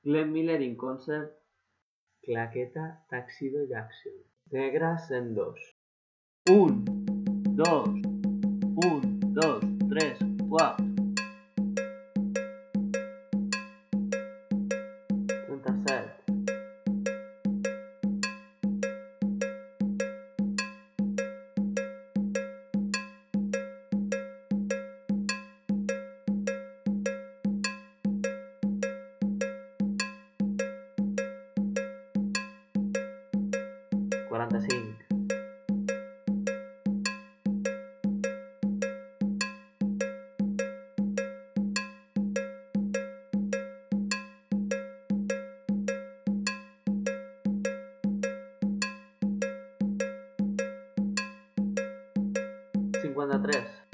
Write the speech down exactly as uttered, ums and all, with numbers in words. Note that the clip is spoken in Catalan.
Glenn Miller in concert, Claqueta, Tuxedo Jackson. Negra cent dos. Un, dos, un, dos, tres, quatre. trenta-set. quaranta-cinc. cinquanta-tres.